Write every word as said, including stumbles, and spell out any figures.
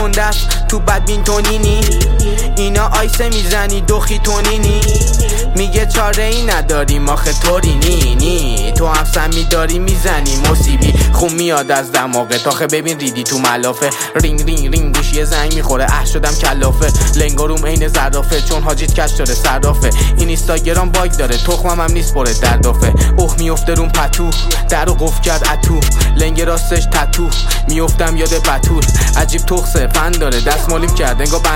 گنده است تو بدبینتونینی، اینا آیسه میزنی دخی تونینی. میگه چاره ای نداریم آخه طوری نی نی، تو هم سمی داری میزنی مصیبی خون میاد از دماغت. آخه ببین ریدی تو ملافه، رینگ رینگ رینگ گوشی زنگ میخوره اه شدم کلافه. لنگاروم عین زرافه چون حاجیت کش داره صرافه. این اینستاگرام باگ داره تخمم هم نیست پره دردافه. اوه میفته روم پتو درو قفل کرد اتو، لنگ راستش تتو میفتم یاد بتول. عجیب تخصه فن داره دستمالیم کرد انگار